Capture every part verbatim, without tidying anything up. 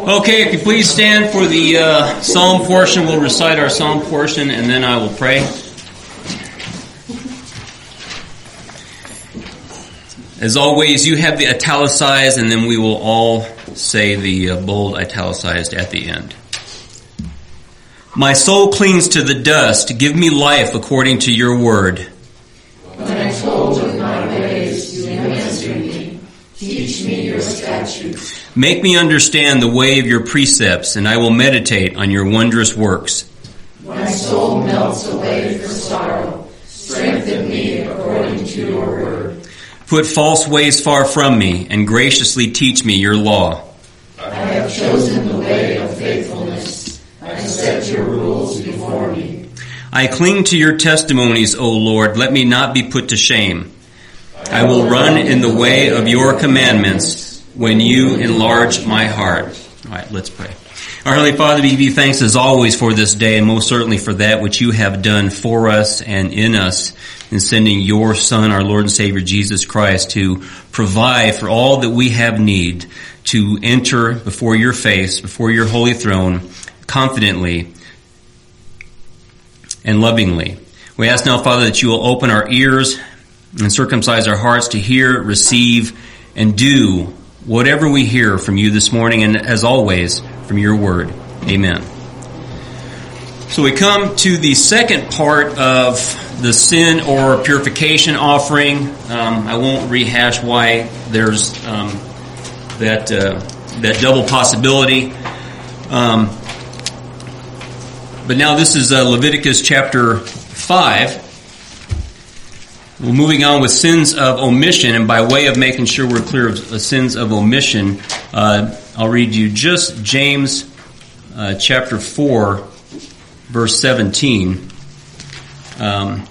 Okay, if you please stand for the uh, psalm portion. We'll recite our psalm portion and then I will pray. As always, you have the italicized and then we will all say the uh, bold italicized at the end. My soul clings to the dust. Give me life according to your word. When I told of my ways, you answered me. Teach me your statutes. Make me understand the way of your precepts, and I will meditate on your wondrous works. My soul melts away for sorrow. Strengthen me according to your word. Put false ways far from me, and graciously teach me your law. I have chosen the way of faithfulness. I set your rules before me. I cling to your testimonies, O Lord. Let me not be put to shame. I will run in the way of your commandments when you enlarge my heart. All right, let's pray. Our Heavenly Father, we give you thanks as always for this day, and most certainly for that which you have done for us and in us in sending your Son, our Lord and Savior, Jesus Christ, to provide for all that we have need to enter before your face, before your holy throne, confidently and lovingly. We ask now, Father, that you will open our ears and circumcise our hearts to hear, receive, and do whatever we hear from you this morning, and as always, from your word. Amen. So we come to the second part of the sin or purification offering. Um, I won't rehash why there's um, that uh, that double possibility. Um, but now this is uh, Leviticus chapter five. We're moving on with sins of omission, and by way of making sure we're clear of sins of omission, uh, I'll read you just James uh, chapter four, verse seventeen. Um,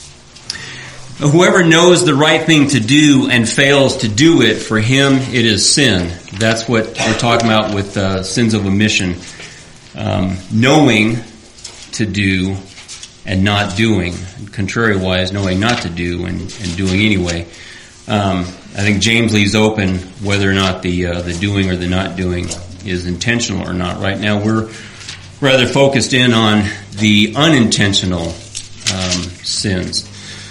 Whoever knows the right thing to do and fails to do it, for him it is sin. That's what we're talking about with uh, sins of omission. Um, knowing to do and not doing. Contrary-wise, knowing not to do and, and doing anyway. Um, I think James leaves open whether or not the uh, the doing or the not doing is intentional or not. Right now we're rather focused in on the unintentional um, sins.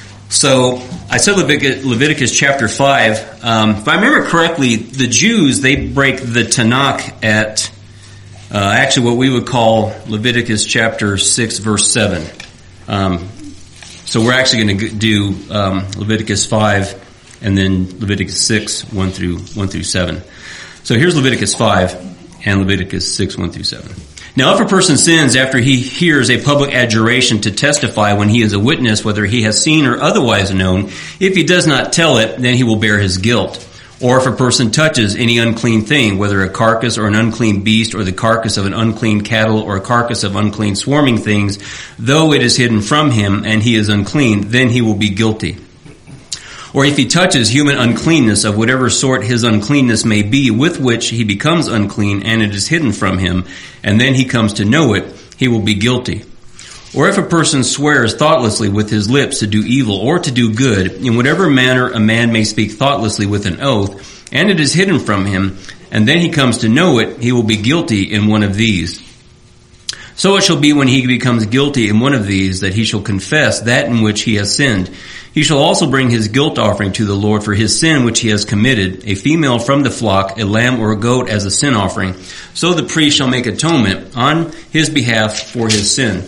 So I said Leviticus, Leviticus chapter five. Um, if I remember correctly, the Jews, they break the Tanakh at uh, actually what we would call Leviticus chapter six, verse seven. Um, so we're actually going to do um, Leviticus five and then Leviticus six, one through one through seven. So here's Leviticus five and Leviticus six, one through seven. Now, if a person sins after he hears a public adjuration to testify when he is a witness, whether he has seen or otherwise known, if he does not tell it, then he will bear his guilt. Or if a person touches any unclean thing, whether a carcass or an unclean beast or the carcass of an unclean cattle or a carcass of unclean swarming things, though it is hidden from him and he is unclean, then he will be guilty. Or if he touches human uncleanness of whatever sort his uncleanness may be, with which he becomes unclean and it is hidden from him, and then he comes to know it, he will be guilty. Or if a person swears thoughtlessly with his lips to do evil or to do good, in whatever manner a man may speak thoughtlessly with an oath, and it is hidden from him, and then he comes to know it, he will be guilty in one of these. So it shall be when he becomes guilty in one of these that he shall confess that in which he has sinned. He shall also bring his guilt offering to the Lord for his sin which he has committed, a female from the flock, a lamb or a goat as a sin offering. So the priest shall make atonement on his behalf for his sin.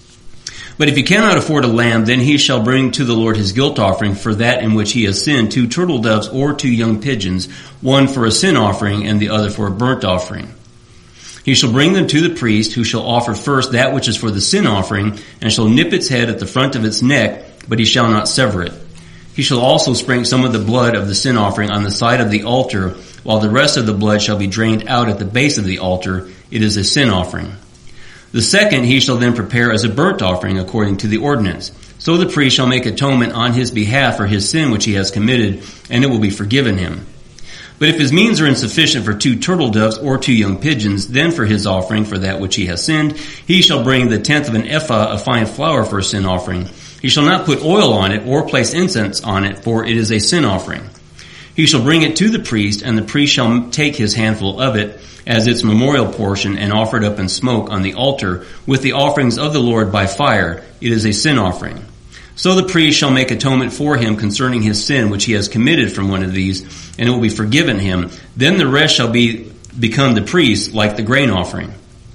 But if he cannot afford a lamb, then he shall bring to the Lord his guilt offering for that in which he has sinned, two turtle doves or two young pigeons, one for a sin offering and the other for a burnt offering. He shall bring them to the priest, who shall offer first that which is for the sin offering, and shall nip its head at the front of its neck, but he shall not sever it. He shall also sprinkle some of the blood of the sin offering on the side of the altar, while the rest of the blood shall be drained out at the base of the altar. It is a sin offering. The second he shall then prepare as a burnt offering according to the ordinance. So the priest shall make atonement on his behalf for his sin which he has committed, and it will be forgiven him. But if his means are insufficient for two turtle doves or two young pigeons, then for his offering for that which he has sinned, he shall bring the tenth of an ephah of fine flour for a sin offering. He shall not put oil on it or place incense on it, for it is a sin offering. He shall bring it to the priest, and the priest shall take his handful of it as its memorial portion and offer it up in smoke on the altar with the offerings of the Lord by fire. It is a sin offering. So the priest shall make atonement for him concerning his sin which he has committed from one of these, and it will be forgiven him. Then the rest shall be become the priest like the grain offering.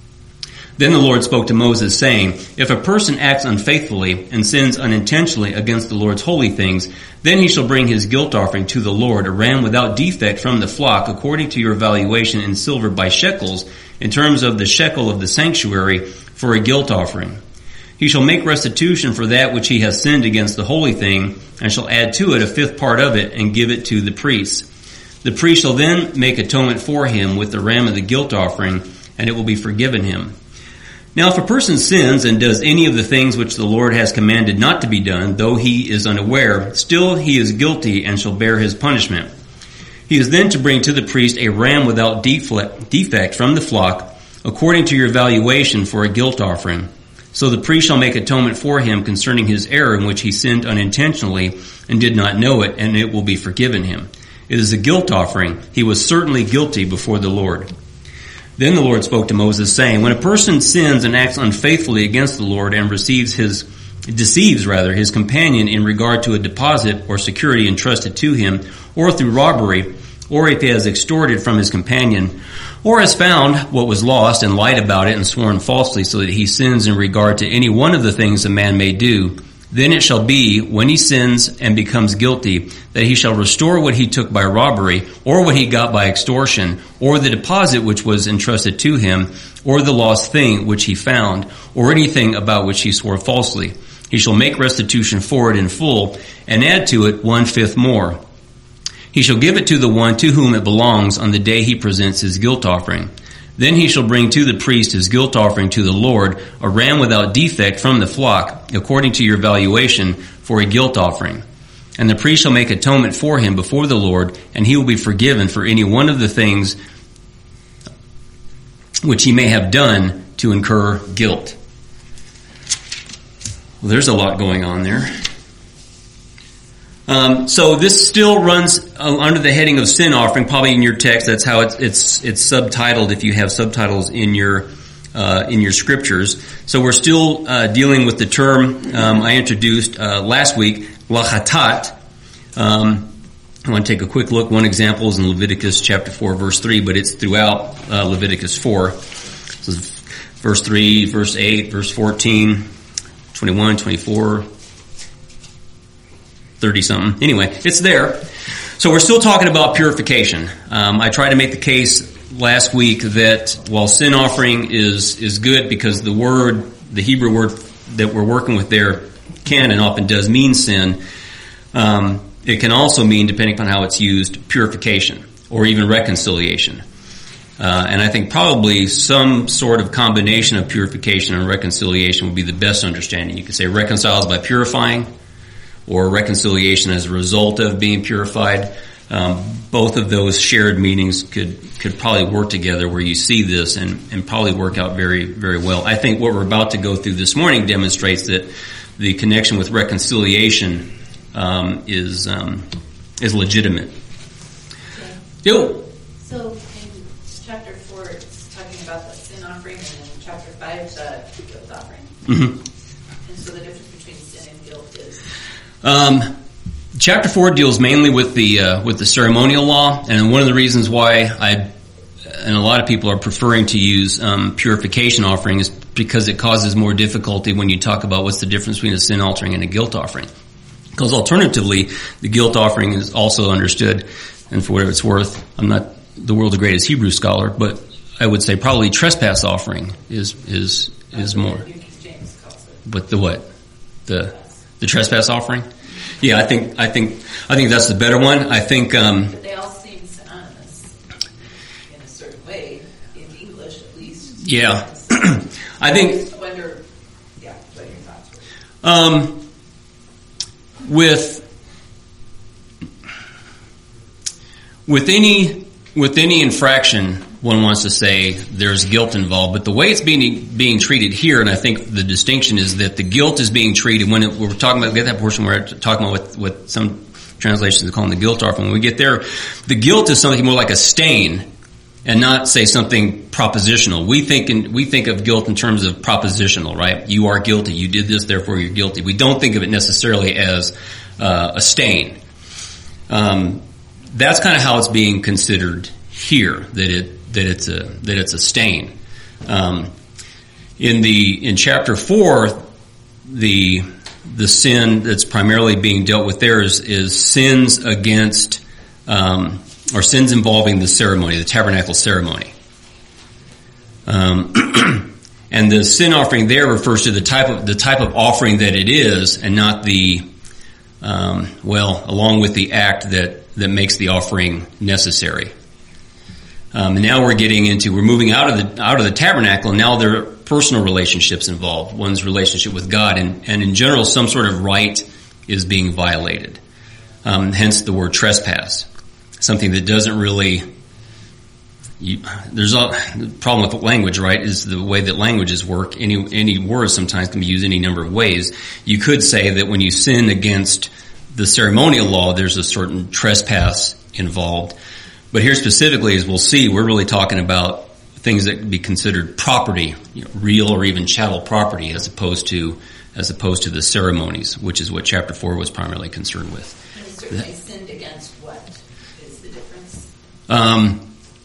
Then the Lord spoke to Moses, saying, If a person acts unfaithfully and sins unintentionally against the Lord's holy things, then he shall bring his guilt offering to the Lord, a ram without defect from the flock, according to your valuation in silver by shekels, in terms of the shekel of the sanctuary, for a guilt offering. He shall make restitution for that which he has sinned against the holy thing, and shall add to it a fifth part of it, and give it to the priest. The priest shall then make atonement for him with the ram of the guilt offering, and it will be forgiven him. Now if a person sins and does any of the things which the Lord has commanded not to be done, though he is unaware, still he is guilty and shall bear his punishment. He is then to bring to the priest a ram without defect from the flock, according to your valuation for a guilt offering. So the priest shall make atonement for him concerning his error in which he sinned unintentionally and did not know it, and it will be forgiven him. It is a guilt offering. He was certainly guilty before the Lord. Then the Lord spoke to Moses, saying, When a person sins and acts unfaithfully against the Lord and receives his, deceives rather, his companion in regard to a deposit or security entrusted to him, or through robbery, or if he has extorted from his companion, or has found what was lost and lied about it and sworn falsely so that he sins in regard to any one of the things a man may do, then it shall be, when he sins and becomes guilty, that he shall restore what he took by robbery, or what he got by extortion, or the deposit which was entrusted to him, or the lost thing which he found, or anything about which he swore falsely. He shall make restitution for it in full, and add to it one-fifth more. He shall give it to the one to whom it belongs on the day he presents his guilt offering. Then he shall bring to the priest his guilt offering to the Lord, a ram without defect from the flock, according to your valuation, for a guilt offering. And the priest shall make atonement for him before the Lord, and he will be forgiven for any one of the things which he may have done to incur guilt. Well, there's a lot going on there. Um, so this still runs uh, under the heading of sin offering, probably in your text. That's how it's it's it's subtitled if you have subtitles in your uh, in your scriptures. So we're still uh, dealing with the term um, I introduced uh, last week, lachatat. Um, I want to take a quick look. One example is in Leviticus chapter four, verse three, but it's throughout uh, Leviticus four. So verse three, verse eight, verse fourteen, twenty-one, twenty-four. thirty-something. Anyway, it's there. So we're still talking about purification. Um, I tried to make the case last week that while sin offering is is good because the word, the Hebrew word that we're working with there can and often does mean sin, um, it can also mean, depending upon how it's used, purification or even reconciliation. Uh, and I think probably some sort of combination of purification and reconciliation would be the best understanding. You could say reconciles by purifying, or reconciliation as a result of being purified. Um, both of those shared meanings could could probably work together where you see this and, and probably work out very, very well. I think what we're about to go through this morning demonstrates that the connection with reconciliation um, is um, is legitimate. Okay. Yo. So in chapter four, it's talking about the sin offering, and in chapter five, the guilt offering. Mm-hmm. And so the difference between sin and guilt is... Um, chapter four deals mainly with the uh, with the ceremonial law, and one of the reasons why I and a lot of people are preferring to use um, purification offering is because it causes more difficulty when you talk about what's the difference between a sin offering and a guilt offering. Because alternatively, the guilt offering is also understood, and for whatever it's worth, I'm not the world's greatest Hebrew scholar, but I would say probably trespass offering is is is more. But the what? The The trespass offering? Yeah, I think I think I think that's the better one. I think um But they all seem synonymous in a certain way, in English at least. Yeah. I think I wonder yeah, what your thoughts were. Um with with any with any infraction, one wants to say there's guilt involved, but the way it's being being treated here, and I think the distinction is that the guilt is being treated when it, we're talking about get that portion where we're talking about what, what some translations call them the guilt offering. When we get there, the guilt is something more like a stain, and not say something propositional. We think in, we think of guilt in terms of propositional, right? You are guilty. You did this, therefore you're guilty. We don't think of it necessarily as uh, a stain. Um, that's kind of how it's being considered here. That it that it's a that it's a stain. Um, in the in chapter four, the the sin that's primarily being dealt with there is is sins against. Um, or sins involving the ceremony, the tabernacle ceremony. Um, and the sin offering there refers to the type of the type of offering that it is, and not the um, well, along with the act that that makes the offering necessary. Um, and now we're getting into we're moving out of the out of the tabernacle, and now there are personal relationships involved. One's relationship with God, and and in general, some sort of right is being violated. Um, hence the word trespass. Something that doesn't really, you, there's a the problem with language, right, is the way that languages work. Any, any word sometimes can be used any number of ways. You could say that when you sin against the ceremonial law, there's a certain trespass involved. But here specifically, as we'll see, we're really talking about things that could be considered property, you know, real or even chattel property, as opposed to, as opposed to the ceremonies, which is what chapter four was primarily concerned with. And certainly sinned against what? Um,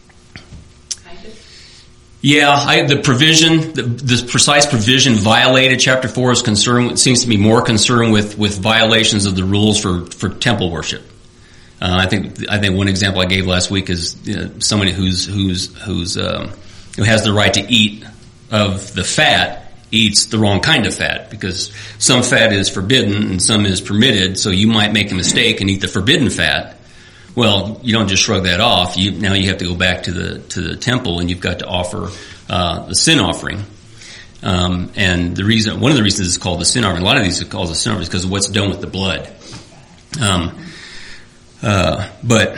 kind of. Yeah, I, the provision, the, the precise provision violated. Chapter four is concerned. Seems to be more concerned with with violations of the rules for for temple worship. Uh, I think I think one example I gave last week is you know, somebody who's who's who's um, who has the right to eat of the fat eats the wrong kind of fat, because some fat is forbidden and some is permitted. So you might make a mistake and eat the forbidden fat. Well, you don't just shrug that off. You, now you have to go back to the to the temple, and you've got to offer uh, the sin offering. Um, and the reason, one of the reasons it's called the sin offering, a lot of these are called the sin offering, is because of what's done with the blood. Um, uh, but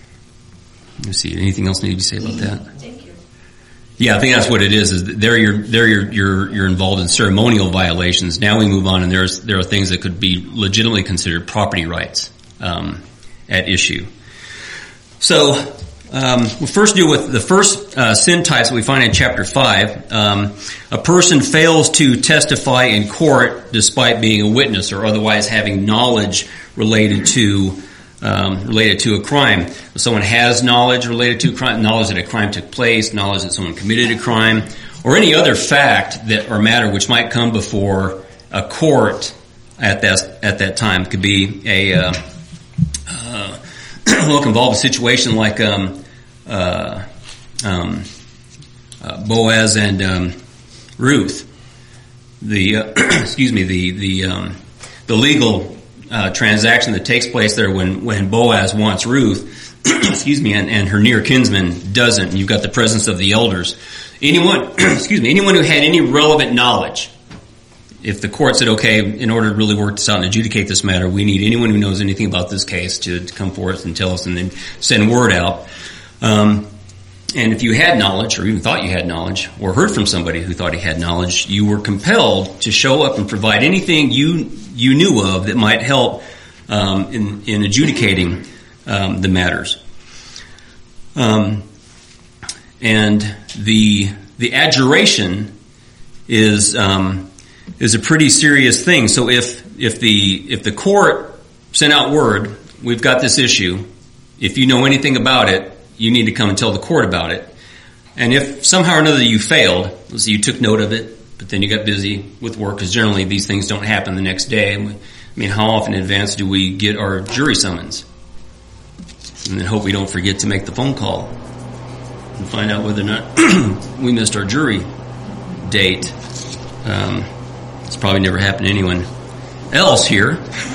let's see, anything else need to be said about that? Thank you. Yeah, I think that's what it is. Is that there you're there you're you're you're involved in ceremonial violations. Now we move on, and there's there are things that could be legitimately considered property rights um, at issue. So, um, we'll first deal with the first uh, sin types that we find in chapter five. Um, a person fails to testify in court despite being a witness or otherwise having knowledge related to um, related to a crime. If someone has knowledge related to a crime, knowledge that a crime took place, knowledge that someone committed a crime, or any other fact that or matter which might come before a court at that at that time. It could be a uh, uh, well, it can involve a situation like um, uh, um, uh, Boaz and um, Ruth. The uh, excuse me, the the um, the legal uh, transaction that takes place there when when Boaz wants Ruth, excuse me, and, and her near kinsman doesn't. And you've got the presence of the elders. Anyone, excuse me, anyone who had any relevant knowledge. If the court said, okay, in order to really work this out and adjudicate this matter, we need anyone who knows anything about this case to, to come forth and tell us, and then send word out. Um, and if you had knowledge, or even thought you had knowledge, or heard from somebody who thought he had knowledge, you were compelled to show up and provide anything you you knew of that might help um, in, in adjudicating um, the matters. Um, and the the adjuration is. Um, is a pretty serious thing. So if, if the, if the court sent out word, we've got this issue, if you know anything about it, you need to come and tell the court about it. And if somehow or another you failed, let's say you took note of it, but then you got busy with work, because generally these things don't happen the next day. I mean, how often in advance do we get our jury summons? And then hope we don't forget to make the phone call and find out whether or not we missed our jury date. Um, It's probably never happened to anyone else here.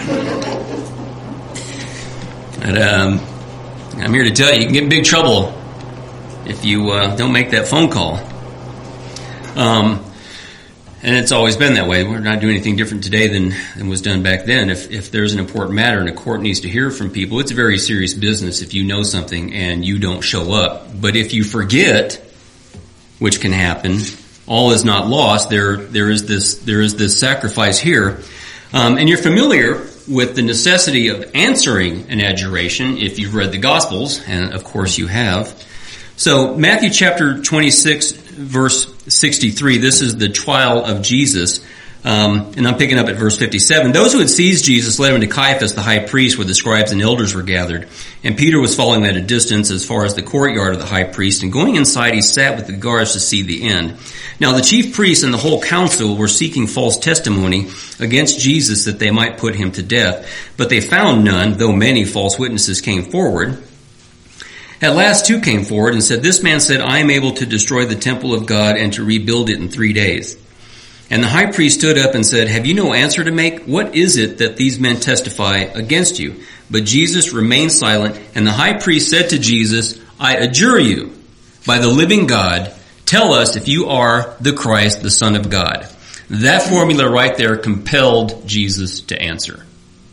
But um, I'm here to tell you, you can get in big trouble if you uh, don't make that phone call. Um, and it's always been that way. We're not doing anything different today than, than was done back then. If, if there's an important matter and a court needs to hear from people, it's a very serious business if you know something and you don't show up. But if you forget, which can happen, all is not lost. There, there is this, there is this sacrifice here, um, and you're familiar with the necessity of answering an adjuration if you've read the Gospels, and of course you have. So Matthew chapter twenty-six, verse sixty-three, this is the trial of Jesus. Um, and I'm picking up at verse fifty-seven. Those who had seized Jesus led him to Caiaphas, the high priest, where the scribes and elders were gathered. And Peter was following at a distance as far as the courtyard of the high priest. And going inside, he sat with the guards to see the end. Now the chief priests and the whole council were seeking false testimony against Jesus that they might put him to death. But they found none, though many false witnesses came forward. At last two came forward and said, "This man said, I am able to destroy the temple of God and to rebuild it in three days. And the high priest stood up and said, "Have you no answer to make? What is it that these men testify against you?" But Jesus remained silent, and the high priest said to Jesus, "I adjure you, by the living God, tell us if you are the Christ, the Son of God." That formula right there compelled Jesus to answer.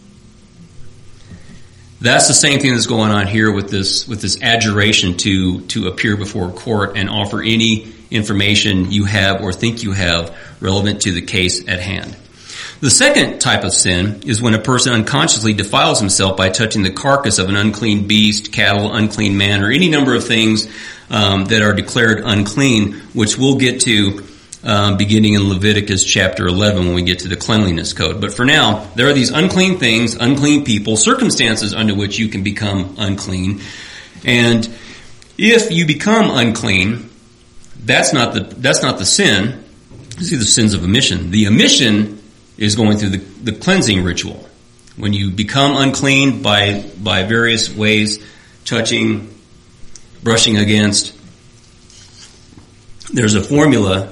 That's the same thing that's going on here with this, with this adjuration to, to appear before court and offer any information you have or think you have relevant to the case at hand. The second type of sin is when a person unconsciously defiles himself by touching the carcass of an unclean beast, cattle, unclean man, or any number of things um, that are declared unclean, which we'll get to um, beginning in Leviticus chapter eleven when we get to the cleanliness code. But for now, there are these unclean things, unclean people, circumstances under which you can become unclean. And if you become unclean, that's not the that's not the sin. See, the sins of omission. The omission is going through the, the cleansing ritual. When you become unclean by by various ways, touching, brushing against, there's a formula,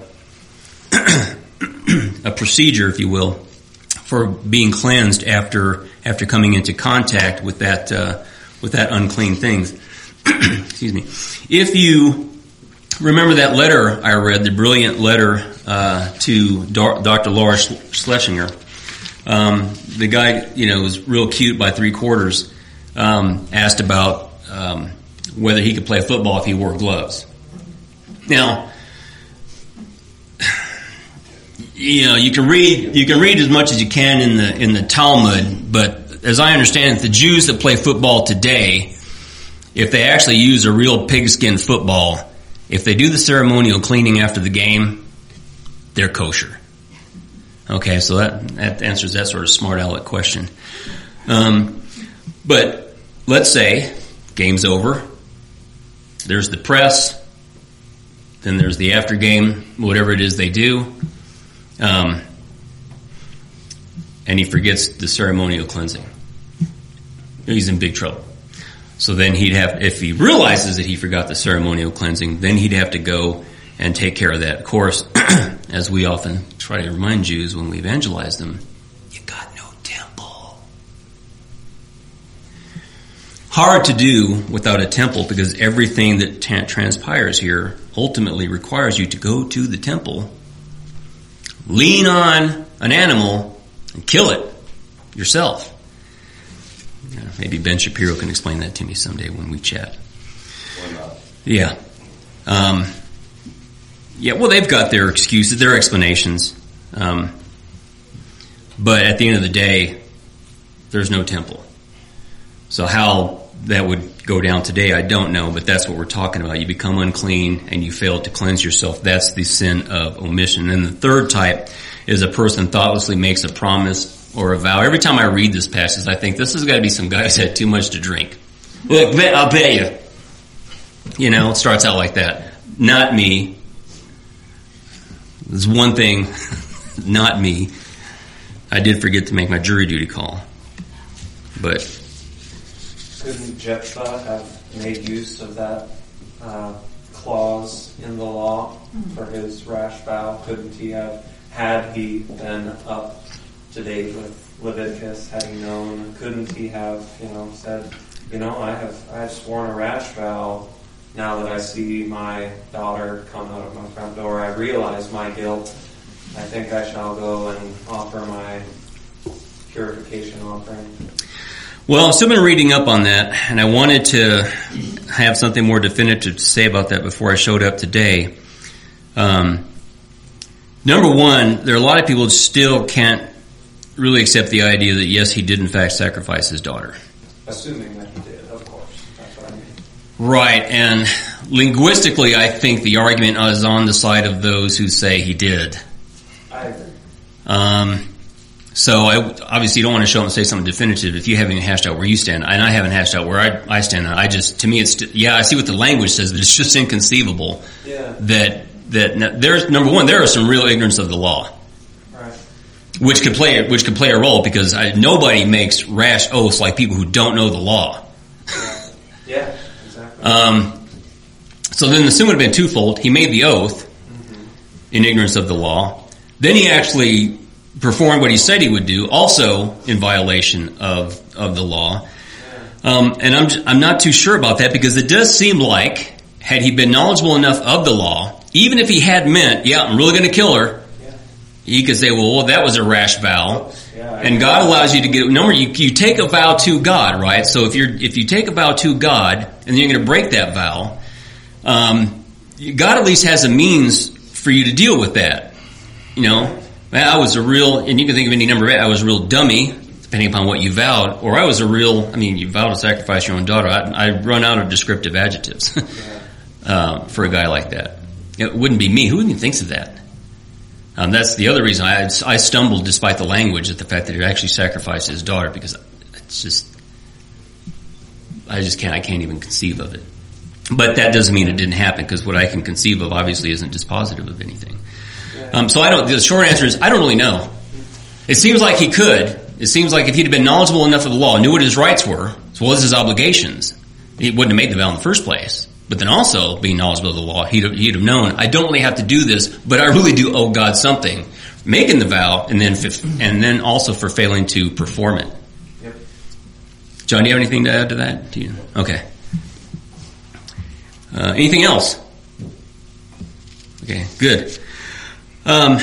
a procedure, if you will, for being cleansed after after coming into contact with that uh, with that unclean things. Excuse me. If you remember that letter I read, the brilliant letter uh, to Doctor Laura Schlesinger. Um, the guy, you know, was real cute by three quarters. Um, asked about um, whether he could play football if he wore gloves. Now, you know, you can read you can read as much as you can in the in the Talmud, but as I understand it, the Jews that play football today, if they actually use a real pigskin football, if they do the ceremonial cleaning after the game, they're kosher. Okay, so that, that answers that sort of smart aleck question. Um, but let's say game's over. There's the press. Then there's the after game, whatever it is they do. Um, and he forgets the ceremonial cleansing. He's in big trouble. So then he'd have, if he realizes that he forgot the ceremonial cleansing, then he'd have to go and take care of that. Of course, as we often try to remind Jews when we evangelize them, you got no temple. Hard to do without a temple because everything that t- transpires here ultimately requires you to go to the temple, lean on an animal, and kill it yourself. Maybe Ben Shapiro can explain that to me someday when we chat. Or not. Yeah. Um, yeah, well, they've got their excuses, their explanations. Um, but at the end of the day, there's no temple. So how that would go down today, I don't know, but that's what we're talking about. You become unclean and you fail to cleanse yourself. That's the sin of omission. And the third type is a person thoughtlessly makes a promise or a vow. Every time I read this passage, I think this has got to be some guy who's had too much to drink. Look, I'll bet you. You know, it starts out like that. Not me. There's one thing, not me. I did forget to make my jury duty call. But couldn't Jephthah have made use of that uh, clause in the law for his rash vow? Couldn't he have, had he been up to date with Leviticus, had he known, couldn't he have, you know, said, you know, I have I have sworn a rash vow. Now that I see my daughter come out of my front door, I realize my guilt. I think I shall go and offer my purification offering. Well, I've still been reading up on that, and I wanted to have something more definitive to say about that before I showed up today. Um, number one, there are a lot of people who still can't really accept the idea that yes, he did in fact sacrifice his daughter. Assuming that he did, of course. That's what I mean. Right, and linguistically, I think the argument is on the side of those who say he did. I agree. Um, so I obviously don't want to show up and say something definitive if you haven't hashed out where you stand, and I haven't hashed out where I, I stand. I just, to me, it's yeah, I see what the language says, but it's just inconceivable Yeah. that that there's number one, there is some real ignorance of the law. Which could play which could play a role because I, nobody makes rash oaths like people who don't know the law. Yeah, exactly. Um, so then the sin would have been twofold. He made the oath mm-hmm. in ignorance of the law. Then he actually performed what he said he would do, also in violation of of the law. Um, and I'm I'm not too sure about that because it does seem like had he been knowledgeable enough of the law, even if he had meant, yeah, I'm really going to kill her. You could say, well, well, that was a rash vow, yeah, and God allows you to get. Number, you, you take a vow to God, right? So if you're if you take a vow to God and then you're going to break that vow, um, God at least has a means for you to deal with that. You know, I was a real, and you can think of any number of it. I was a real dummy, depending upon what you vowed, or I was a real. I mean, you vow to sacrifice your own daughter. I, I run out of descriptive adjectives uh, for a guy like that. It wouldn't be me. Who even thinks of that? Um, that's the other reason I, I stumbled despite the language at the fact that he actually sacrificed his daughter because it's just, I just can't, I can't even conceive of it. But that doesn't mean it didn't happen because what I can conceive of obviously isn't dispositive of anything. Um, so I don't, the short answer is I don't really know. It seems like he could. It seems like if he'd been knowledgeable enough of the law, knew what his rights were, as well as his obligations, he wouldn't have made the vow in the first place. But then also, being knowledgeable of the law, he'd have, he'd have known, I don't really have to do this, but I really do owe God something. Making the vow, and then and then also for failing to perform it. Yep. John, do you have anything to add to that? Do you? Okay. Uh, anything else? Okay, good. Um,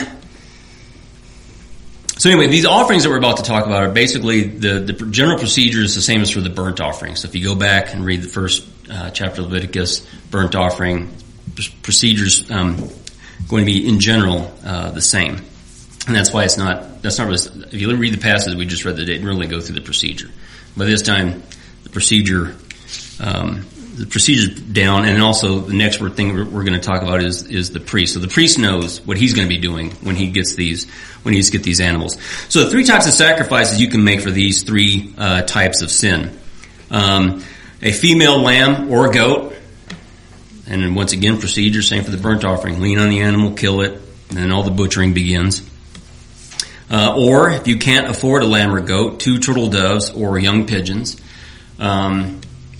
so anyway, these offerings that we're about to talk about are basically, the, the general procedure is the same as for the burnt offering. So if you go back and read the first Uh, chapter of Leviticus, burnt offering procedures um, going to be in general uh, the same, and that's why it's not. That's not really. If you read the passage we just read, that didn't really go through the procedure. By this time, the procedure, um, the procedure down, and also the next thing we're, we're going to talk about is is the priest. So the priest knows what he's going to be doing when he gets these when he gets these animals. So the three types of sacrifices you can make for these three uh, types of sin. Um, A female lamb or a goat, and then once again, procedure, same for the burnt offering. Lean on the animal, kill it, and then all the butchering begins. Uh, or, if you can't afford a lamb or goat, two turtle doves or young pigeons. Um,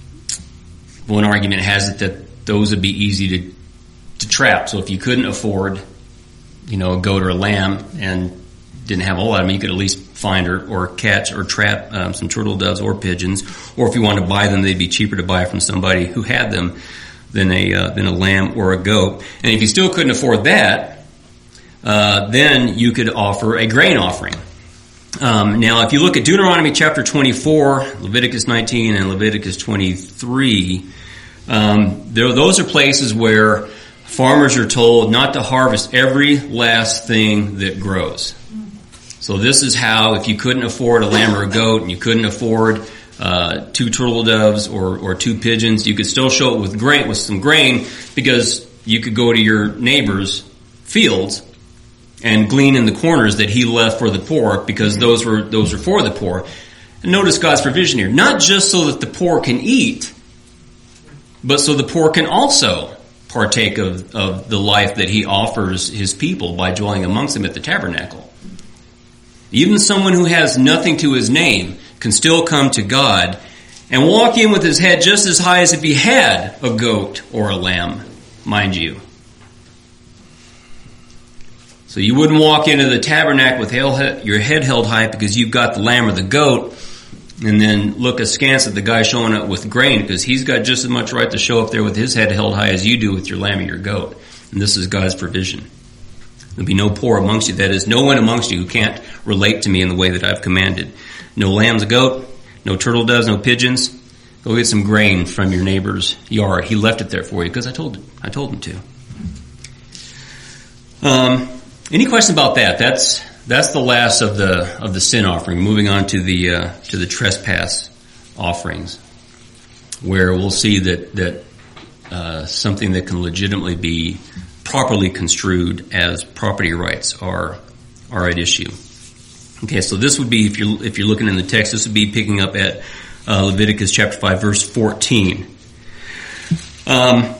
one argument has it that those would be easy to, to trap. So if you couldn't afford, you know, a goat or a lamb and didn't have a whole lot of them, you could at least find or, or catch or trap um, some turtle doves or pigeons. Or if you wanted to buy them, they'd be cheaper to buy from somebody who had them than a uh, than a lamb or a goat. And if you still couldn't afford that, uh, then you could offer a grain offering. Um, now, if you look at Deuteronomy chapter twenty-four, Leviticus nineteen, and Leviticus twenty-three, um, there, those are places where farmers are told not to harvest every last thing that grows. So this is how, if you couldn't afford a lamb or a goat, and you couldn't afford uh, two turtle doves or, or two pigeons, you could still show it with grain, with some grain, because you could go to your neighbor's fields and glean in the corners that he left for the poor, because those were those were for the poor. And notice God's provision here, not just so that the poor can eat, but so the poor can also partake of, of the life that he offers his people by dwelling amongst them at the tabernacle. Even someone who has nothing to his name can still come to God and walk in with his head just as high as if he had a goat or a lamb, mind you. So you wouldn't walk into the tabernacle with your head held high because you've got the lamb or the goat, and then look askance at the guy showing up with grain, because he's got just as much right to show up there with his head held high as you do with your lamb or your goat. And this is God's provision. There'll be no poor amongst you. That is, no one amongst you who can't relate to me in the way that I've commanded. No lambs, a goat, no turtle doves, no pigeons. Go get some grain from your neighbor's yard. He left it there for you because I told him. I told him to. Um, any question about that? That's that's the last of the of the sin offering. Moving on to the uh, to the trespass offerings, where we'll see that that uh, something that can legitimately be properly construed as property rights are are at issue. Okay, so this would be, if you're if you're looking in the text, this would be picking up at uh, Leviticus chapter five, verse fourteen. Um,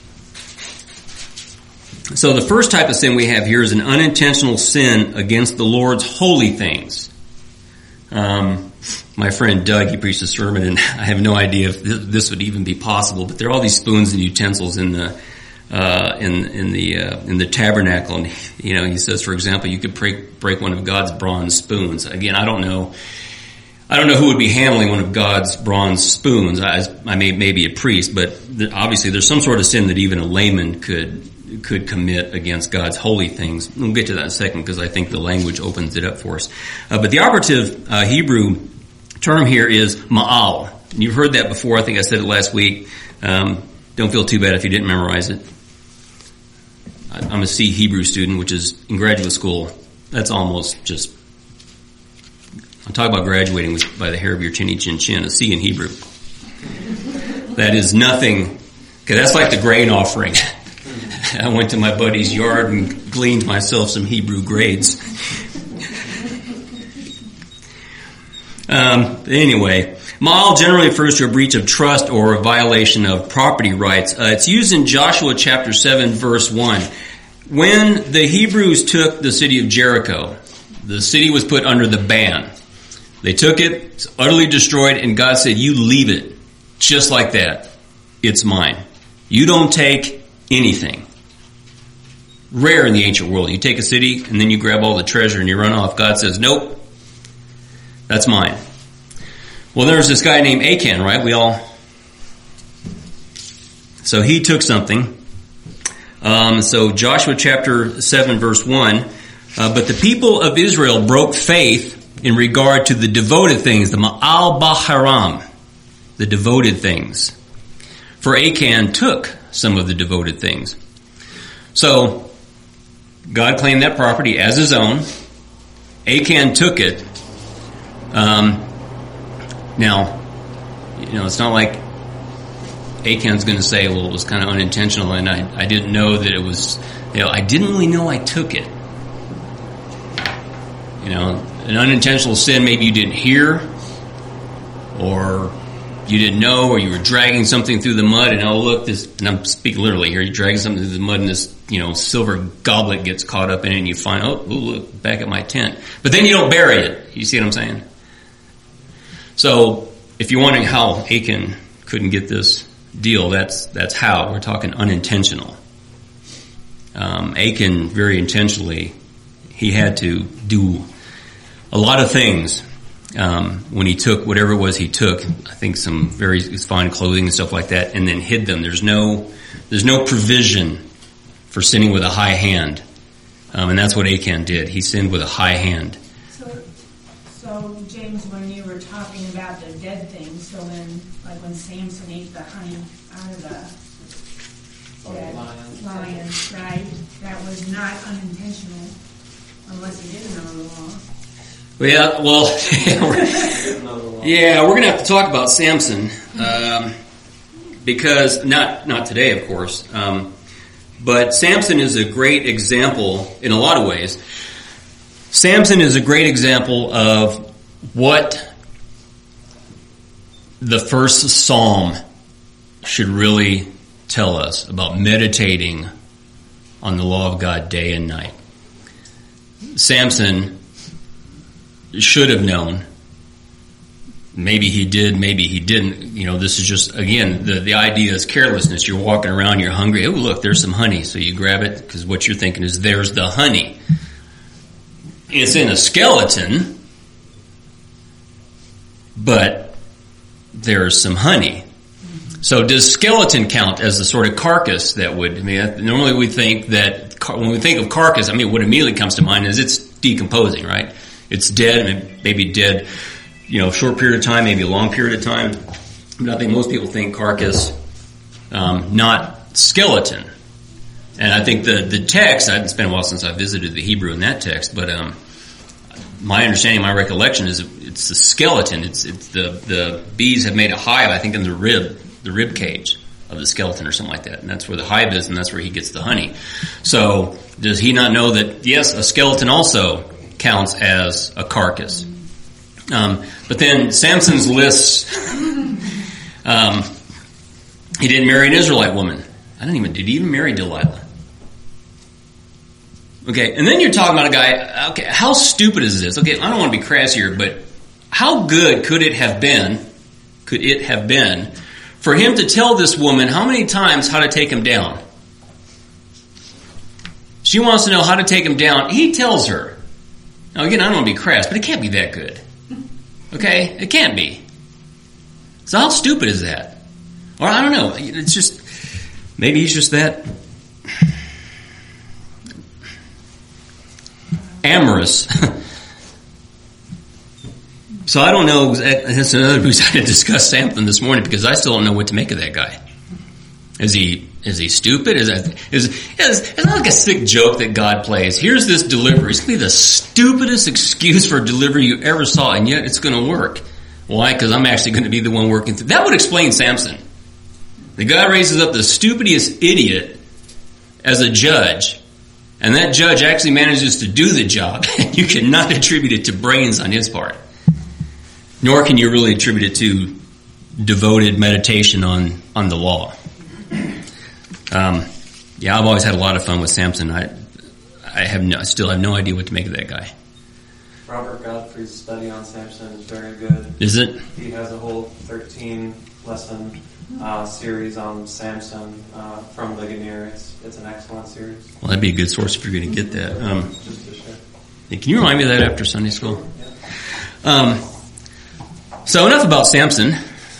so the first type of sin we have here is an unintentional sin against the Lord's holy things. Um, my friend Doug, he preached a sermon, and I have no idea if this would even be possible, but there are all these spoons and utensils in the uh, in in the uh, in the tabernacle, and you know, he says, for example, you could break break one of God's bronze spoons. Again, I don't know. I don't know who would be handling one of God's bronze spoons. I, I may, may be a priest, but th- obviously there's some sort of sin that even a layman could could commit against God's holy things. We'll get to that in a second because I think the language opens it up for us. Uh, but the operative uh, Hebrew term here is ma'al. And you've heard that before. I think I said it last week. Um, don't feel too bad if you didn't memorize it. I, I'm a C Hebrew student, which is in graduate school. That's almost just... I'm talking about graduating with, by the hair of your chinny chin chin, a C in Hebrew. That is nothing, okay, that's like the grain offering. I went to my buddy's yard and gleaned myself some Hebrew grades. um, anyway, ma'al generally refers to a breach of trust or a violation of property rights. Uh, it's used in Joshua chapter seven, verse one. When the Hebrews took the city of Jericho, the city was put under the ban. They took it, it's utterly destroyed, and God said, you leave it just like that. It's mine. You don't take anything. Rare in the ancient world. You take a city and then you grab all the treasure and you run off. God says, nope, that's mine. Well, there's this guy named Achan, right? We all... So he took something. Um, so Joshua chapter seven, verse one. Uh, but the people of Israel broke faith in regard to the devoted things, the Ma'al Baharam, the devoted things. For Achan took some of the devoted things. So, God claimed that property as his own. Achan took it. Um, now, you know, it's not like Achan's going to say, well, it was kind of unintentional and I, I didn't know that it was, you know, I didn't really know I took it. You know, an unintentional sin, maybe you didn't hear, or you didn't know, or you were dragging something through the mud, and oh look, this, and I'm speaking literally here, you're dragging something through the mud and this, you know, silver goblet gets caught up in it and you find, oh, ooh, look, back at my tent. But then you don't bury it. You see what I'm saying? So, if you're wondering how Achan couldn't get this deal, that's, that's how. We're talking unintentional. Um, Achan, very intentionally, he had to do a lot of things um, when he took whatever it was he took. I think some very fine clothing and stuff like that, and then hid them. There's no, there's no provision for sinning with a high hand, um, and that's what Achan did. He sinned with a high hand. So, so James, when you were talking about the dead things, so when, like when Samson ate the honey out of the dead lion, lion, right? That was not unintentional, unless he didn't know the law. Yeah, well, yeah, we're going to have to talk about Samson, um, because, not not today, of course, um, but Samson is a great example in a lot of ways. Samson is a great example of what the first psalm should really tell us about meditating on the law of God day and night. Samson should have known. Maybe he did, maybe he didn't. You know, this is just, again, the, the idea is carelessness. You're walking around, you're hungry. Oh, look, there's some honey. So you grab it because what you're thinking is, there's the honey. It's in a skeleton, but there's some honey. So does skeleton count as the sort of carcass that would, I mean, normally we think that, when we think of carcass, I mean, what immediately comes to mind is it's decomposing, right? It's dead, I mean, maybe dead, you know, short period of time, maybe a long period of time. But I think most people think carcass, um, not skeleton. And I think the, the text, it's been a while since I visited the Hebrew in that text, but um, my understanding, my recollection is it's the skeleton. It's it's the the bees have made a hive, I think, in the rib, the rib cage of the skeleton or something like that, and that's where the hive is, and that's where he gets the honey. So does he not know that, yes, a skeleton also counts as a carcass? Um, but then Samson's lists, um, he didn't marry an Israelite woman. I don't even, did he even marry Delilah? Okay, and then you're talking about a guy, okay, how stupid is this? Okay, I don't want to be crass here, but how good could it have been, could it have been, for him to tell this woman how many times how to take him down? She wants to know how to take him down. He tells her. Now again, I don't want to be crass, but it can't be that good. Okay? It can't be. So how stupid is that? Or I don't know. It's just, maybe he's just that amorous. So I don't know. That's another reason I didn't discuss Samson this morning, because I still don't know what to make of that guy. Is he is he stupid? Is that is is it's not like a sick joke that God plays? Here's this delivery. It's gonna be the stupidest excuse for a delivery you ever saw, and yet it's gonna work. Why? Because I'm actually going to be the one working through. That would explain Samson. The guy raises up the stupidest idiot as a judge, and that judge actually manages to do the job. You cannot attribute it to brains on his part. Nor can you really attribute it to devoted meditation on, on the law. Um, yeah, I've always had a lot of fun with Samson. I I have no, I still have no idea what to make of that guy. Robert Godfrey's study on Samson is very good. Is it? He has a whole thirteen lesson uh, series on Samson uh, from Ligonier. It's, it's an excellent series. Well, that'd be a good source if you're going to get that. Um, Just to share. Can you remind me of that after Sunday school? Yeah. Um, so enough about Samson.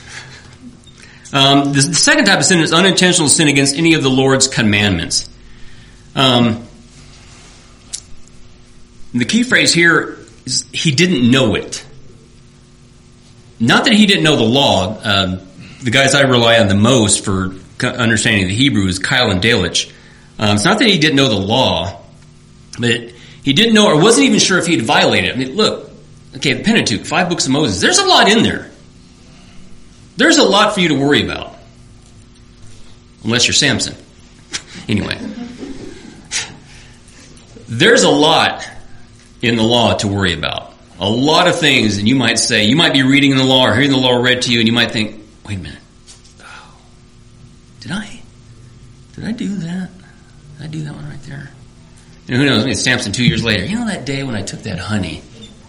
Um, the, the second type of sin is unintentional sin against any of the Lord's commandments. Um, the key phrase here is he didn't know it. Not that he didn't know the law. Um, the guys I rely on the most for understanding the Hebrew is Kyle and Dalich. Um, it's not that he didn't know the law, but he didn't know or wasn't even sure if he'd violated it. I mean, look, okay, the Pentateuch, five books of Moses, there's a lot in there. There's a lot for you to worry about. Unless you're Samson. Anyway. There's a lot in the law to worry about. A lot of things, and you might say, you might be reading the law or hearing the law read to you, and you might think, wait a minute. Oh, did I? Did I do that? Did I do that one right there? You know, who knows? Maybe Samson two years later. You know that day when I took that honey?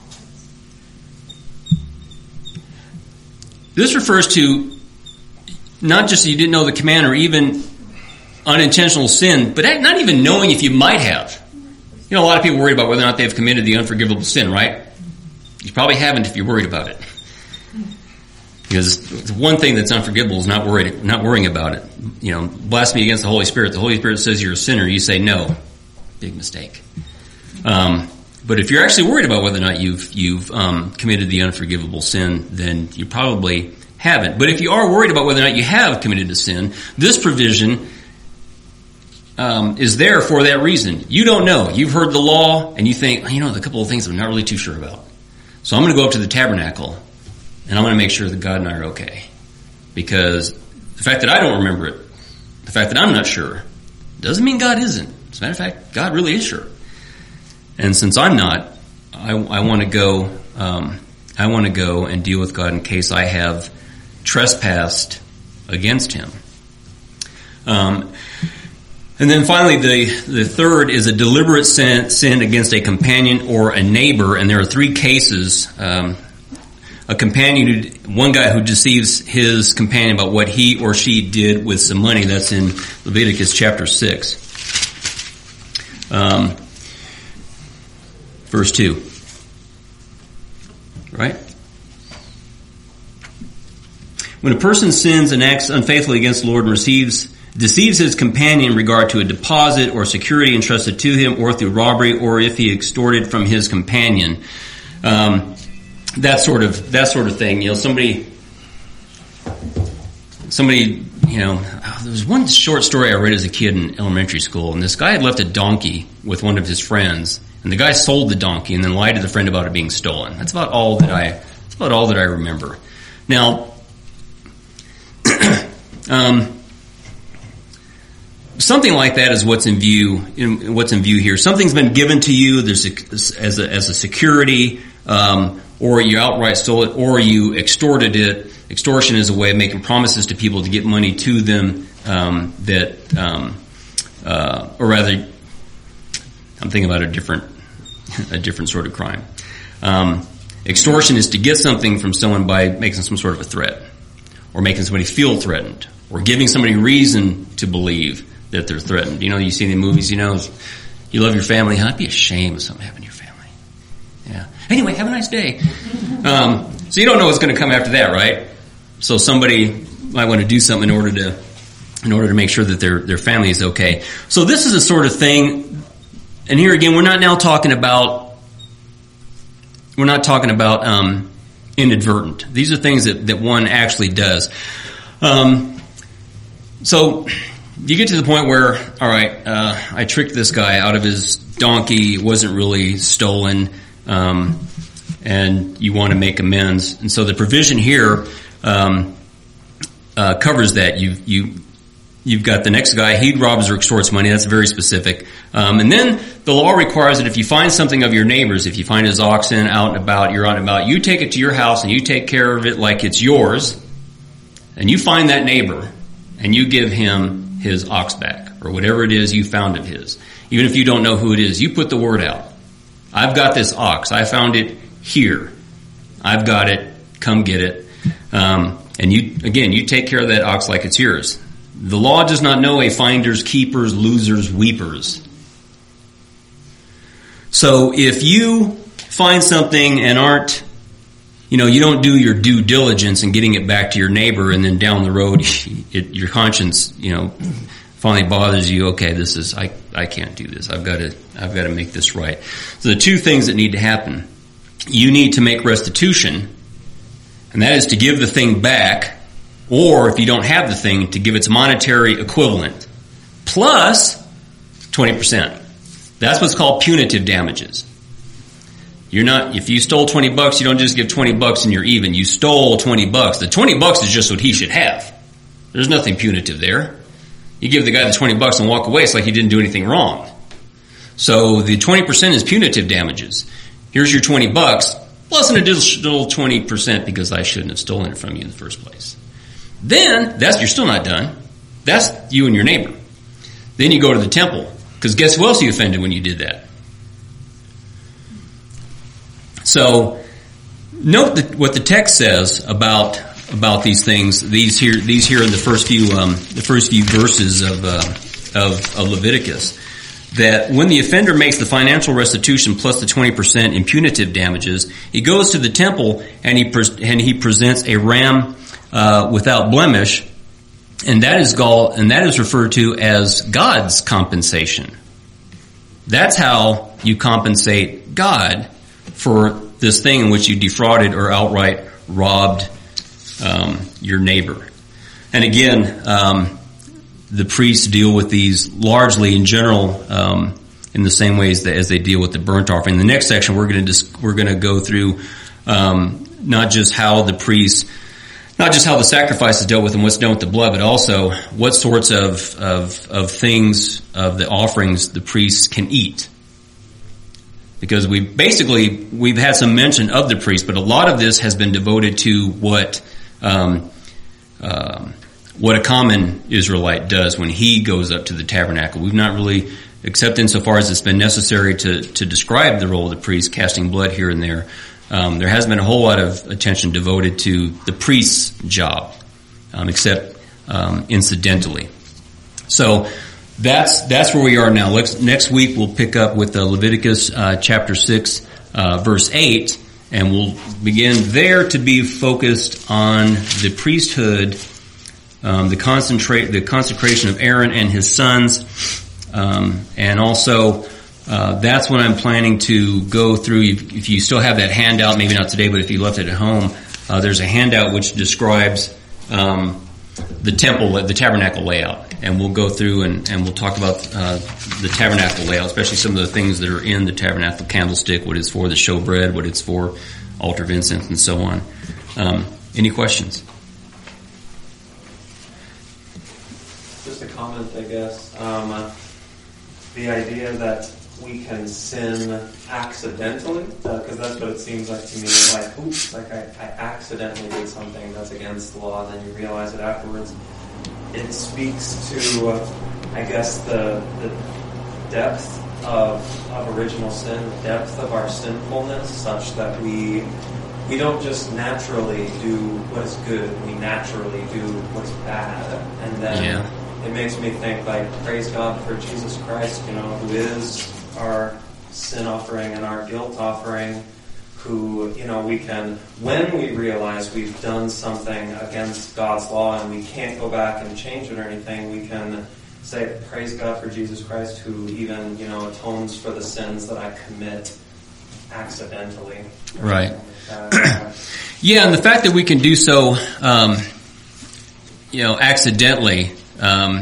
This refers to not just that you didn't know the command or even unintentional sin, but not even knowing if you might have. You know, a lot of people worry about whether or not they've committed the unforgivable sin, right? You probably haven't if you're worried about it. Because one thing that's unforgivable is not worried, not worrying about it. You know, blasphemy against the Holy Spirit. The Holy Spirit says you're a sinner. You say no. Big mistake. Um, But if you're actually worried about whether or not you've you've um, committed the unforgivable sin, then you probably haven't. But if you are worried about whether or not you have committed a sin, this provision um, is there for that reason. You don't know. You've heard the law, and you think, you know, a couple of things I'm not really too sure about. So I'm going to go up to the tabernacle, and I'm going to make sure that God and I are okay. Because the fact that I don't remember it, the fact that I'm not sure, doesn't mean God isn't. As a matter of fact, God really is sure. And since I'm not, I, I want to go. Um, I want to go and deal with God in case I have trespassed against Him. Um, and then finally, the the third is a deliberate sin, sin against a companion or a neighbor. And there are three cases: um, a companion, who, one guy who deceives his companion about what he or she did with some money. That's in Leviticus chapter six. Um, Verse two. Right? When a person sins and acts unfaithfully against the Lord and receives, deceives his companion in regard to a deposit or security entrusted to him, or through robbery, or if he extorted from his companion, um, that sort of that sort of thing. You know, somebody, somebody, you know, there was one short story I read as a kid in elementary school, and this guy had left a donkey with one of his friends. And the guy sold the donkey and then lied to the friend about it being stolen. That's about all that I, that's about all that I remember. Now, um, something like that is what's in view, in, what's in view here. Something's been given to you, there's a, as a, as a security, um, or you outright stole it, or you extorted it. Extortion is a way of making promises to people to get money to them, um, that, um, uh, or rather, I'm thinking about a different, a different sort of crime. Um, extortion is to get something from someone by making some sort of a threat, or making somebody feel threatened, or giving somebody reason to believe that they're threatened. You know, you see in the movies, you know, you love your family, huh? It'd be a shame if something happened to your family. Yeah. Anyway, have a nice day. Um, so you don't know what's going to come after that, right? So somebody might want to do something in order to, in order to make sure that their, their family is okay. So this is a sort of thing, and here again, we're not now talking about, we're not talking about, um, inadvertent. These are things that, that one actually does. Um, so you get to the point where, all right, uh, I tricked this guy out of his donkey. It wasn't really stolen, um, and you want to make amends. And so the provision here um, uh, covers that. You you you've got the next guy. He robs or extorts money. That's very specific. Um, and then the law requires that if you find something of your neighbor's, if you find his oxen out and about, you're out and about, you take it to your house and you take care of it like it's yours. And you find that neighbor and you give him his ox back, or whatever it is you found of his. Even if you don't know who it is, you put the word out. I've got this ox. I found it here. I've got it. Come get it. Um, and you, again, you take care of that ox like it's yours. The law does not know a finders, keepers, losers, weepers. So if you find something and aren't, you know, you don't do your due diligence in getting it back to your neighbor, and then down the road, it, your conscience, you know, finally bothers you. Okay, this is, I, I can't do this. I've got to, I've got to make this right. So the two things that need to happen, you need to make restitution, and that is to give the thing back, or if you don't have the thing, to give its monetary equivalent, plus twenty percent. That's what's called punitive damages. You're not, if you stole twenty bucks, you don't just give twenty bucks and you're even. You stole twenty bucks. The twenty bucks is just what he should have. There's nothing punitive there. You give the guy the twenty bucks and walk away, it's like he didn't do anything wrong. So the twenty percent is punitive damages. Here's your twenty bucks, plus an additional twenty percent because I shouldn't have stolen it from you in the first place. Then, that's, you're still not done. That's you and your neighbor. Then you go to the temple, because guess who else you offended when you did that? So, note that what the text says about about these things. These here, these here in the first few um, the first few verses of, uh, of of Leviticus, that when the offender makes the financial restitution plus the twenty percent in punitive damages, he goes to the temple and he pres- and he presents a ram uh, without blemish, and that is called and that is referred to as God's compensation. That's how you compensate God for this thing in which you defrauded or outright robbed um, your neighbor. And again, um, the priests deal with these largely in general um, in the same ways that as they deal with the burnt offering. In the next section, we're going to dis- we're going to go through um, not just how the priests, not just how the sacrifice is dealt with and what's done with the blood, but also what sorts of of, of things of the offerings the priests can eat. Because we basically, we've had some mention of the priest, but a lot of this has been devoted to what, um, um, what a common Israelite does when he goes up to the tabernacle. We've not really, except insofar as it's been necessary to, to describe the role of the priest, casting blood here and there, um, there hasn't been a whole lot of attention devoted to the priest's job, um, except, um, incidentally. So, That's that's where we are now. Let's, next week we'll pick up with uh, Leviticus uh, chapter six, uh, verse eight, and we'll begin there to be focused on the priesthood, um, the concentrate the consecration of Aaron and his sons, um, and also uh, that's when I'm planning to go through. If you still have that handout, maybe not today, but if you left it at home, uh, there's a handout which describes um, the temple, the tabernacle layout. and we'll go through and, and we'll talk about uh, the tabernacle layout, especially some of the things that are in the tabernacle candlestick, what it's for the showbread, what it's for altar of incense, and so on. Um, any questions? Just a comment, I guess. Um, uh, the idea that we can sin accidentally, because uh, that's what it seems like to me. Like, oops, like I, I accidentally did something that's against the law, and then you realize it afterwards. It speaks to, uh, I guess, the the depth of of original sin, the depth of our sinfulness, such that we we don't just naturally do what is good; we naturally do what's bad, and then. Yeah. It makes me think, like, praise God for Jesus Christ, you know, who is our sin offering and our guilt offering, who, you know, we can, when we realize we've done something against God's law and we can't go back and change it or anything, we can say, praise God for Jesus Christ, who even, you know, atones for the sins that I commit accidentally. Right. Yeah, and the fact that we can do so, um, you know, accidentally, Um,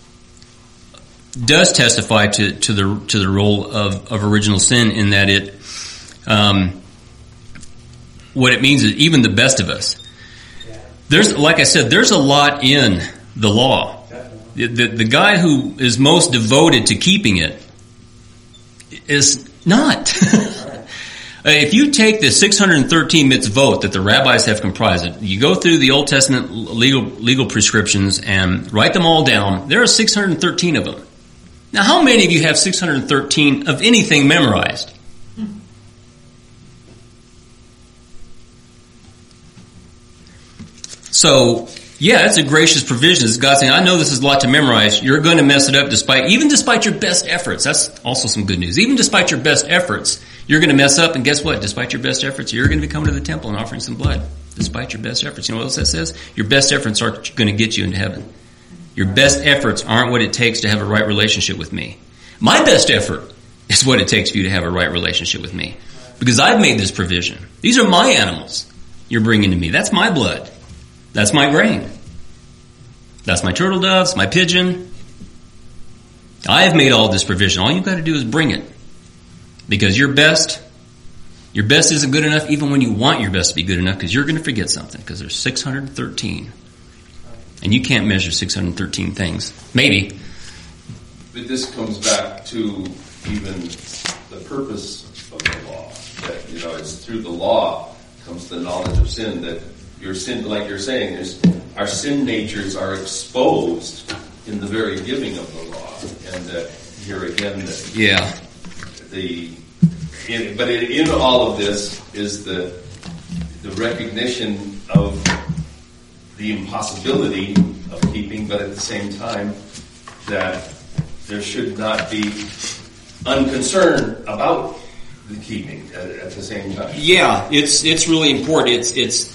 does testify to, to the to the role of, of original sin, in that it um, what it means is even the best of us. There's, like I said, there's a lot in the law. The, the, the guy who is most devoted to keeping it is not. If you take the six hundred thirteen mitzvot that the rabbis have comprised, you go through the Old Testament legal legal prescriptions and write them all down, there are six hundred thirteen of them. Now, how many of you have six hundred thirteen of anything memorized? So, yeah, it's a gracious provision. It's God saying, I know this is a lot to memorize. You're going to mess it up despite, even despite your best efforts. That's also some good news. Even despite your best efforts, you're going to mess up, and guess what? Despite your best efforts, you're going to be coming to the temple and offering some blood. Despite your best efforts. You know what else that says? Your best efforts aren't going to get you into heaven. Your best efforts aren't what it takes to have a right relationship with me. My best effort is what it takes for you to have a right relationship with me. Because I've made this provision. These are my animals you're bringing to me. That's my blood. That's my grain. That's my turtle doves, my pigeon. I have made all this provision. All you've got to do is bring it. Because your best, your best isn't good enough even when you want your best to be good enough, because you're going to forget something, because there's six hundred thirteen. And you can't measure six hundred thirteen things. Maybe. But this comes back to even the purpose of the law. That, you know, it's through the law comes the knowledge of sin, that your sin, like you're saying, is our sin natures are exposed in the very giving of the law. And that here again, that yeah. The, in, but in, in all of this is the the recognition of the impossibility of keeping, but at the same time that there should not be unconcern about the keeping at, at the same time. Yeah, it's it's really important. It's it's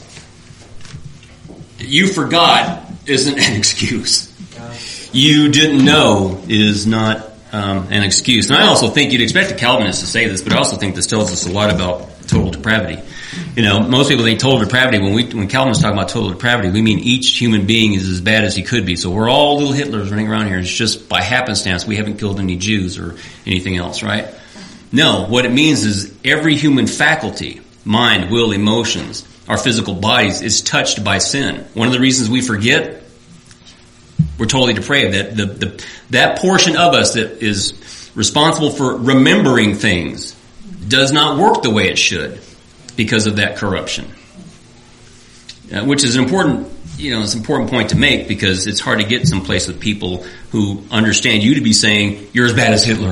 you forgot isn't an excuse. You didn't know is not Um, an excuse. And I also think you'd expect a Calvinist to say this, but I also think this tells us a lot about total depravity. You know, most people think total depravity, when we, when Calvinists talk about total depravity, we mean each human being is as bad as he could be. So we're all little Hitlers running around here. It's just by happenstance we haven't killed any Jews or anything else, right? No, what it means is every human faculty, mind, will, emotions, our physical bodies, is touched by sin. One of the reasons we forget, we're totally depraved. That the, the that portion of us that is responsible for remembering things does not work the way it should because of that corruption. Uh, which is an important, you know, it's an important point to make, because it's hard to get someplace with people who understand you to be saying you're as bad as Hitler.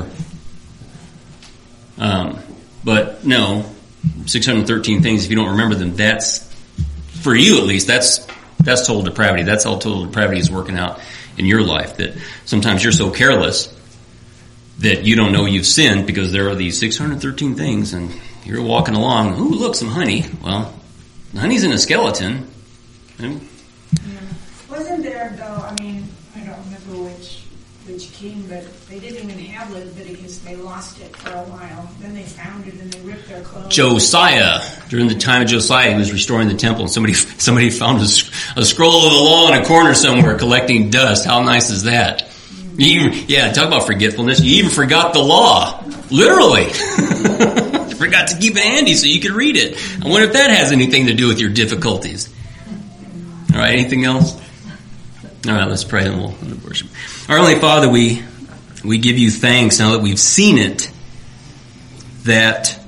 Um, but no, six hundred thirteen things. If you don't remember them, that's, for you at least, that's that's total depravity. That's how total depravity is working out in your life, that sometimes you're so careless that you don't know you've sinned because there are these six hundred thirteen things, and you're walking along, ooh, look, some honey. Well, the honey's in a skeleton. Yeah. Wasn't there, though, I mean, I don't remember which which king, but they didn't even have Leviticus. They lost it for a while. Then they found it and they ripped their clothes. Josiah, during the time of Josiah, he was restoring the temple, and somebody somebody found a, a scroll of the law in a corner somewhere collecting dust. How nice is that? Mm-hmm. You even, yeah, talk about forgetfulness. You even forgot the law. Literally. Forgot to keep it handy so you could read it. I wonder if that has anything to do with your difficulties. All right, anything else? All right, let's pray and we'll worship. Our Heavenly Father, we we give you thanks now that we've seen it, that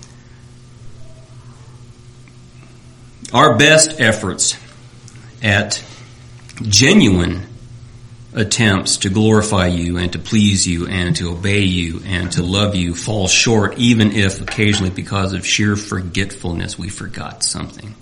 our best efforts at genuine attempts to glorify you and to please you and to obey you and to love you fall short, even if occasionally because of sheer forgetfulness we forgot something.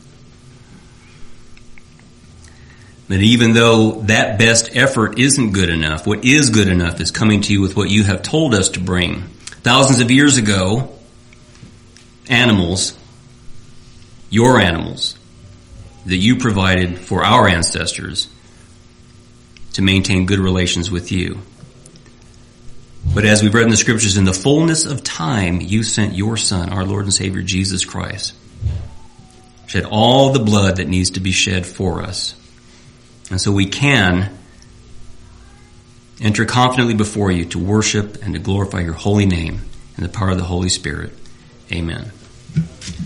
But even though that best effort isn't good enough, what is good enough is coming to you with what you have told us to bring. Thousands of years ago, animals, your animals, that you provided for our ancestors to maintain good relations with you. But as we've read in the scriptures, in the fullness of time, you sent your Son, our Lord and Savior, Jesus Christ, shed all the blood that needs to be shed for us. And so we can enter confidently before you to worship and to glorify your holy name in the power of the Holy Spirit. Amen.